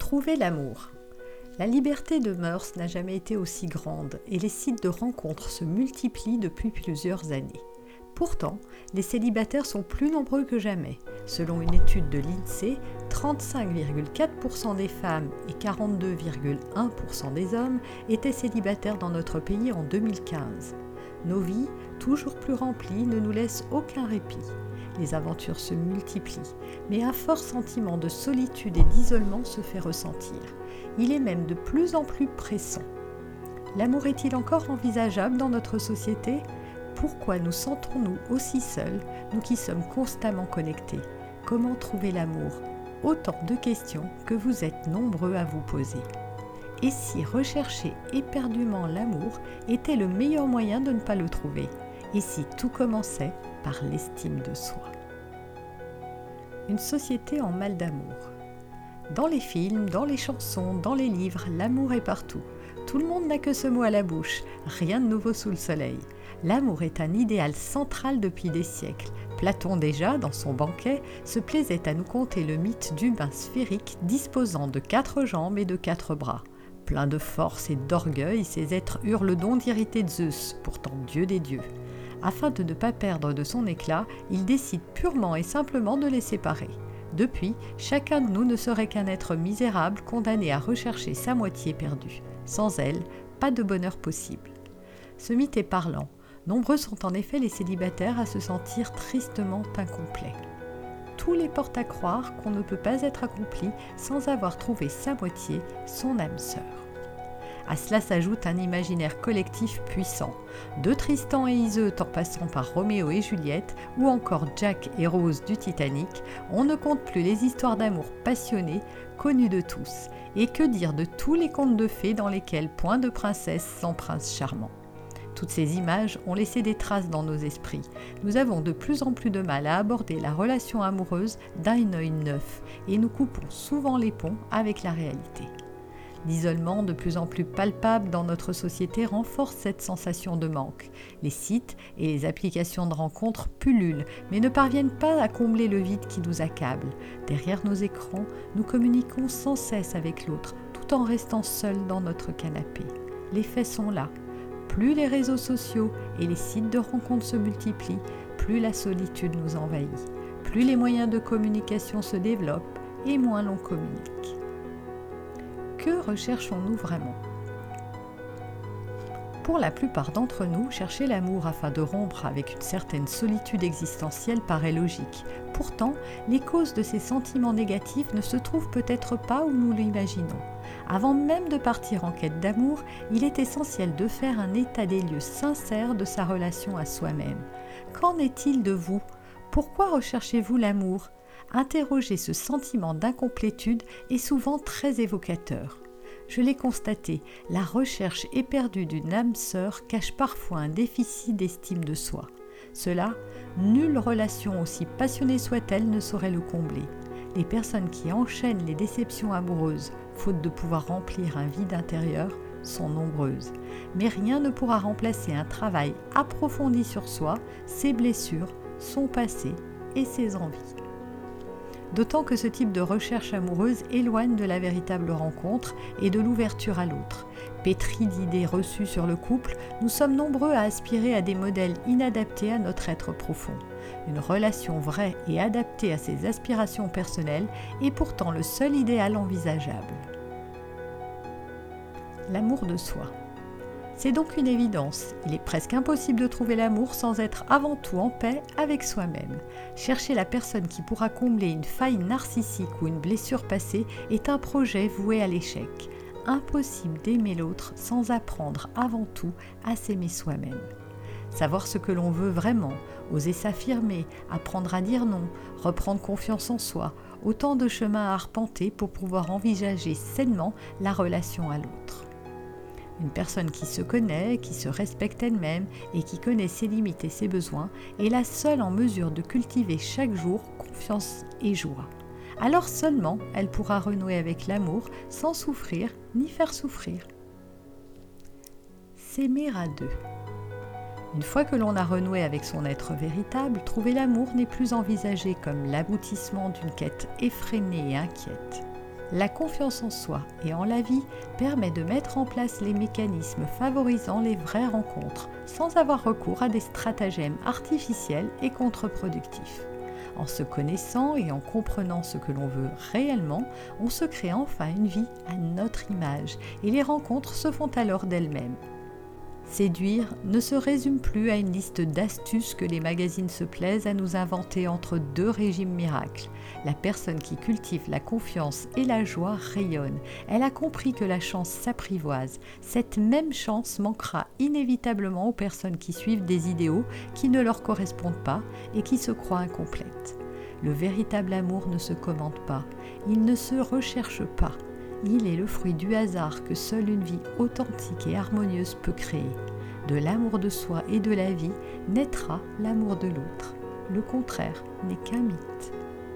Trouver l'amour. La liberté de mœurs n'a jamais été aussi grande et les sites de rencontres se multiplient depuis plusieurs années. Pourtant, les célibataires sont plus nombreux que jamais. Selon une étude de l'INSEE, 35,4% des femmes et 42,1% des hommes étaient célibataires dans notre pays en 2015. Nos vies, toujours plus remplies, ne nous laissent aucun répit. Les aventures se multiplient, mais un fort sentiment de solitude et d'isolement se fait ressentir. Il est même de plus en plus pressant. L'amour est-il encore envisageable dans notre société ? Pourquoi nous sentons-nous aussi seuls, nous qui sommes constamment connectés ? Comment trouver l'amour ? Autant de questions que vous êtes nombreux à vous poser. Et si rechercher éperdument l'amour était le meilleur moyen de ne pas le trouver ? Et si tout commençait par l'estime de soi ? Une société en mal d'amour. Dans les films, dans les chansons, dans les livres, l'amour est partout. Tout le monde n'a que ce mot à la bouche, rien de nouveau sous le soleil. L'amour est un idéal central depuis des siècles. Platon déjà, dans son banquet, se plaisait à nous conter le mythe d'humains sphériques disposant de 4 jambes et de 4 bras. Pleins de force et d'orgueil, ces êtres eurent le don d'irriter Zeus, pourtant dieu des dieux. Afin de ne pas perdre de son éclat, il décide purement et simplement de les séparer. Depuis, chacun de nous ne serait qu'un être misérable condamné à rechercher sa moitié perdue. Sans elle, pas de bonheur possible. Ce mythe est parlant. Nombreux sont en effet les célibataires à se sentir tristement incomplets. Tout les porte à croire qu'on ne peut pas être accompli sans avoir trouvé sa moitié, son âme sœur. À cela s'ajoute un imaginaire collectif puissant. De Tristan et Iseult en passant par Roméo et Juliette, ou encore Jack et Rose du Titanic, on ne compte plus les histoires d'amour passionnées, connues de tous. Et que dire de tous les contes de fées dans lesquels point de princesse sans prince charmant. Toutes ces images ont laissé des traces dans nos esprits. Nous avons de plus en plus de mal à aborder la relation amoureuse d'un œil neuf et nous coupons souvent les ponts avec la réalité. L'isolement de plus en plus palpable dans notre société renforce cette sensation de manque. Les sites et les applications de rencontres pullulent, mais ne parviennent pas à combler le vide qui nous accable. Derrière nos écrans, nous communiquons sans cesse avec l'autre, tout en restant seuls dans notre canapé. Les faits sont là. Plus les réseaux sociaux et les sites de rencontres se multiplient, plus la solitude nous envahit. Plus les moyens de communication se développent et moins l'on communique. Que recherchons-nous vraiment ? Pour la plupart d'entre nous, chercher l'amour afin de rompre avec une certaine solitude existentielle paraît logique. Pourtant, les causes de ces sentiments négatifs ne se trouvent peut-être pas où nous l'imaginons. Avant même de partir en quête d'amour, il est essentiel de faire un état des lieux sincère de sa relation à soi-même. Qu'en est-il de vous ? Pourquoi recherchez-vous l'amour ? Interroger ce sentiment d'incomplétude est souvent très évocateur. Je l'ai constaté, la recherche éperdue d'une âme sœur cache parfois un déficit d'estime de soi. Cela, nulle relation aussi passionnée soit-elle ne saurait le combler. Les personnes qui enchaînent les déceptions amoureuses, faute de pouvoir remplir un vide intérieur, sont nombreuses. Mais rien ne pourra remplacer un travail approfondi sur soi, ses blessures, son passé et ses envies. D'autant que ce type de recherche amoureuse éloigne de la véritable rencontre et de l'ouverture à l'autre. Pétris d'idées reçues sur le couple, nous sommes nombreux à aspirer à des modèles inadaptés à notre être profond. Une relation vraie et adaptée à ses aspirations personnelles est pourtant le seul idéal envisageable. L'amour de soi. C'est donc une évidence, il est presque impossible de trouver l'amour sans être avant tout en paix avec soi-même. Chercher la personne qui pourra combler une faille narcissique ou une blessure passée est un projet voué à l'échec. Impossible d'aimer l'autre sans apprendre avant tout à s'aimer soi-même. Savoir ce que l'on veut vraiment, oser s'affirmer, apprendre à dire non, reprendre confiance en soi, autant de chemins à arpenter pour pouvoir envisager sainement la relation à l'autre. Une personne qui se connaît, qui se respecte elle-même et qui connaît ses limites et ses besoins est la seule en mesure de cultiver chaque jour confiance et joie. Alors seulement, elle pourra renouer avec l'amour sans souffrir ni faire souffrir. S'aimer à deux. Une fois que l'on a renoué avec son être véritable, trouver l'amour n'est plus envisagé comme l'aboutissement d'une quête effrénée et inquiète. La confiance en soi et en la vie permet de mettre en place les mécanismes favorisant les vraies rencontres, sans avoir recours à des stratagèmes artificiels et contre-productifs. En se connaissant et en comprenant ce que l'on veut réellement, on se crée enfin une vie à notre image et les rencontres se font alors d'elles-mêmes. Séduire ne se résume plus à une liste d'astuces que les magazines se plaisent à nous inventer entre deux régimes miracles. La personne qui cultive la confiance et la joie rayonne. Elle a compris que la chance s'apprivoise. Cette même chance manquera inévitablement aux personnes qui suivent des idéaux qui ne leur correspondent pas et qui se croient incomplètes. Le véritable amour ne se commande pas, il ne se recherche pas. Il est le fruit du hasard que seule une vie authentique et harmonieuse peut créer. De l'amour de soi et de la vie naîtra l'amour de l'autre. Le contraire n'est qu'un mythe.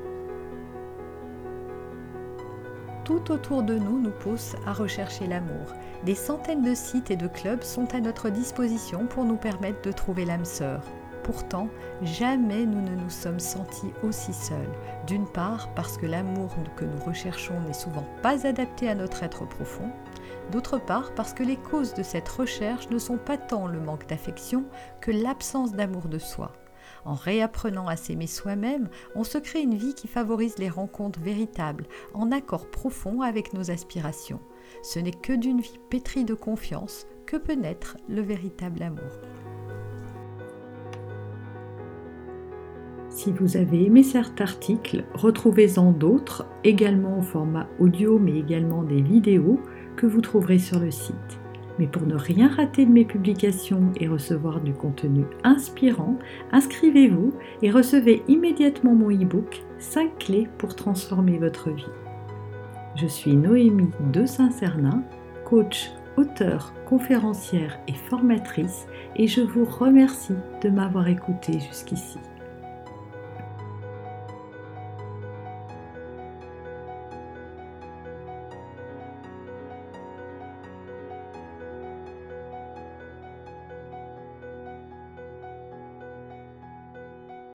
Tout autour de nous nous pousse à rechercher l'amour. Des centaines de sites et de clubs sont à notre disposition pour nous permettre de trouver l'âme sœur. Pourtant, jamais nous ne nous sommes sentis aussi seuls. D'une part, parce que l'amour que nous recherchons n'est souvent pas adapté à notre être profond. D'autre part, parce que les causes de cette recherche ne sont pas tant le manque d'affection que l'absence d'amour de soi. En réapprenant à s'aimer soi-même, on se crée une vie qui favorise les rencontres véritables, en accord profond avec nos aspirations. Ce n'est que d'une vie pétrie de confiance que peut naître le véritable amour. Si vous avez aimé cet article, retrouvez-en d'autres, également au format audio, mais également des vidéos que vous trouverez sur le site. Mais pour ne rien rater de mes publications et recevoir du contenu inspirant, inscrivez-vous et recevez immédiatement mon e-book 5 clés pour transformer votre vie. Je suis Noémie de Saint-Cernin, coach, auteure, conférencière et formatrice, et je vous remercie de m'avoir écouté jusqu'ici.